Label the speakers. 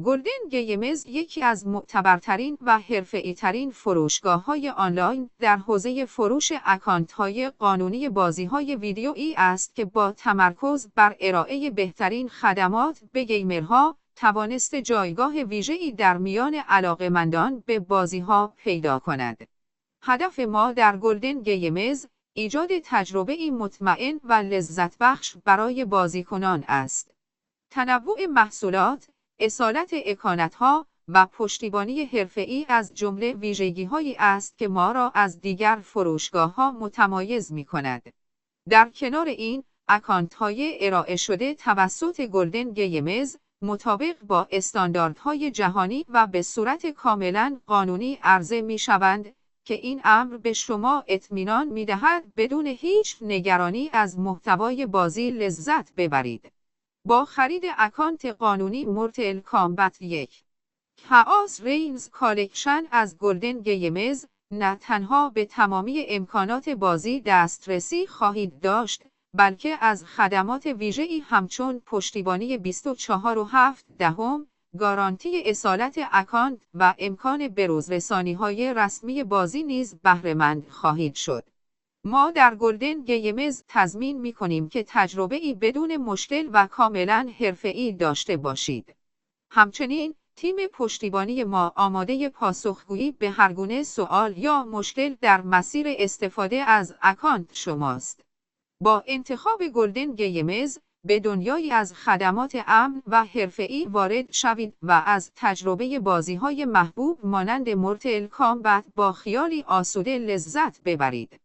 Speaker 1: گلدن گیمز یکی از معتبرترین و حرفه‌ای‌ترین فروشگاه‌های آنلاین در حوزه فروش اکانت‌های قانونی بازی‌های ویدیویی است که با تمرکز بر ارائه بهترین خدمات به گیمرها توانسته جایگاه ویژه‌ای در میان علاقه‌مندان به بازی‌ها پیدا کند. هدف ما در گلدن گیمز ایجاد تجربه‌ای مطمئن و لذت‌بخش برای بازیکنان است. تنوع محصولات، اصالت اکانت‌ها و پشتیبانی حرفه‌ای از جمله ویژگی‌هایی است که ما را از دیگر فروشگاه‌ها متمایز می‌کند. در کنار این، اکانت‌های ارائه شده توسط گلدن گیمز مطابق با استانداردهای جهانی و به صورت کاملاً قانونی عرضه می‌شوند که این امر به شما اطمینان می‌دهد بدون هیچ نگرانی از محتوای بازی لذت ببرید. با خرید اکانت قانونی مورتل کامبت 1 کائوس رینز کالکشن از گلدن گیمز نه تنها به تمامی امکانات بازی دسترسی خواهید داشت، بلکه از خدمات ویژه‌ای همچون پشتیبانی 24/7 گارانتی اصالت اکانت و امکان بروزرسانی‌های رسمی بازی نیز بهره‌مند خواهید شد. ما در گلدن گیمز تضمین می‌کنیم که تجربه‌ای بدون مشکل و کاملاً حرفه‌ای داشته باشید. همچنین، تیم پشتیبانی ما آماده پاسخگویی به هرگونه سوال یا مشکل در مسیر استفاده از اکانت شماست. با انتخاب گلدن گیمز، به دنیایی از خدمات امن و حرفه‌ای وارد شوید و از تجربه بازی‌های محبوب مانند مورتل کامبت با خیالی آسوده لذت ببرید.